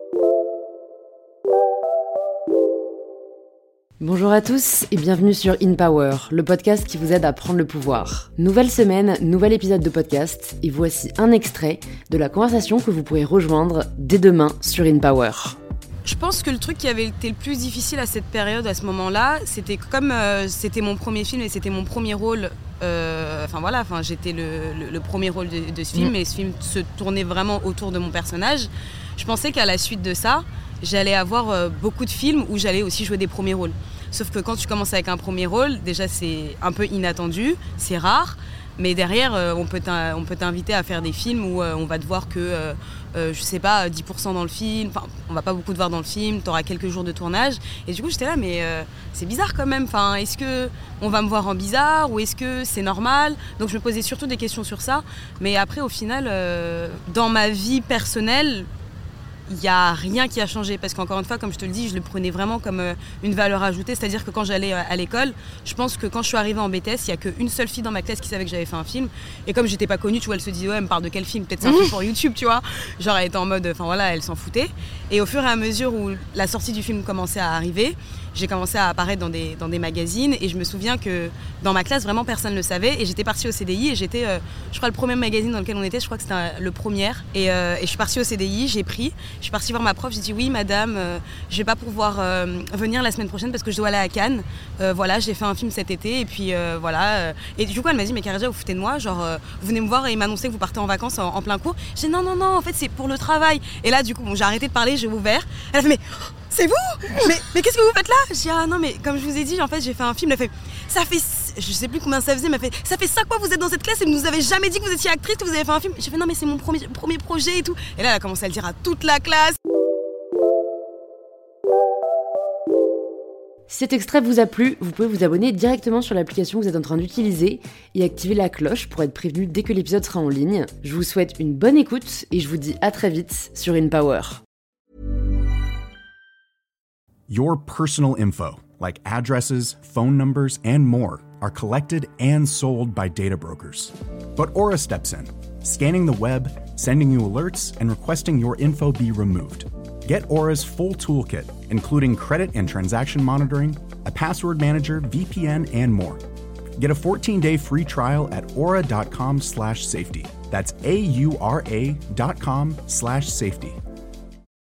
Bonjour à tous et bienvenue sur In Power, le podcast qui vous aide à prendre le pouvoir. Nouvelle semaine, nouvel épisode de podcast et voici un extrait de la conversation que vous pourrez rejoindre dès demain sur In Power. Je pense que le truc qui avait été le plus difficile à cette période, à ce moment-là, c'était comme c'était mon premier film et c'était mon premier rôle. J'étais le premier rôle de ce film et ce film se tournait vraiment autour de mon personnage. Je pensais qu'à la suite de ça, j'allais avoir beaucoup de films où j'allais aussi jouer des premiers rôles. Sauf que quand tu commences avec un premier rôle, déjà c'est un peu inattendu, c'est rare. Mais derrière, on peut t'inviter à faire des films où on va te voir que, 10% dans le film. Enfin, on va pas beaucoup te voir dans le film, t'auras quelques jours de tournage. Et du coup, j'étais là, mais c'est bizarre quand même. Enfin, est-ce qu'on va me voir en bizarre ou est-ce que c'est normal ? Donc, je me posais surtout des questions sur ça. Mais après, au final, dans ma vie personnelle, il n'y a rien qui a changé parce qu'encore une fois, comme je te le dis, je le prenais vraiment comme une valeur ajoutée. C'est-à-dire que quand j'allais à l'école, je pense que quand je suis arrivée en BTS, il n'y a qu'une seule fille dans ma classe qui savait que j'avais fait un film. Et comme j'étais pas connue, tu vois, elle se disait « Ouais, elle me parle de quel film ? Peut-être c'est un film pour YouTube, tu vois ?» Genre, elle était en mode, elle s'en foutait. Et au fur et à mesure où la sortie du film commençait à arriver, j'ai commencé à apparaître dans des magazines et je me souviens que dans ma classe, vraiment personne ne le savait et j'étais partie au CDI et j'étais, je crois, le premier magazine dans lequel on était, je crois que c'était le premier et je suis partie au CDI, je suis partie voir ma prof, j'ai dit oui madame, je vais pas pouvoir venir la semaine prochaine parce que je dois aller à Cannes, j'ai fait un film cet été et puis et du coup elle m'a dit mais Khadija, vous foutez de moi, genre vous venez me voir et m'annoncer que vous partez en vacances en plein cours. J'ai dit non en fait c'est pour le travail et là du coup j'ai arrêté de parler, j'ai ouvert, elle a fait mais c'est vous ? Mais qu'est-ce que vous faites là ? Je dis ah non mais comme je vous ai dit en fait j'ai fait un film. Elle fait ça fait je sais plus combien ça faisait, mais elle fait ça fait 5 mois que vous êtes dans cette classe et vous nous avez jamais dit que vous étiez actrice, que vous avez fait un film. J'ai fait non mais c'est mon premier projet et tout. Et là elle a commencé à le dire à toute la classe. Si cet extrait vous a plu, vous pouvez vous abonner directement sur l'application que vous êtes en train d'utiliser et activer la cloche pour être prévenu dès que l'épisode sera en ligne. Je vous souhaite une bonne écoute et je vous dis à très vite sur In Power. Your personal info, like addresses, phone numbers, and more, are collected and sold by data brokers. But Aura steps in, scanning the web, sending you alerts, and requesting your info be removed. Get Aura's full toolkit, including credit and transaction monitoring, a password manager, VPN, and more. Get a 14-day free trial at aura.com/safety. That's AURA.com/safety.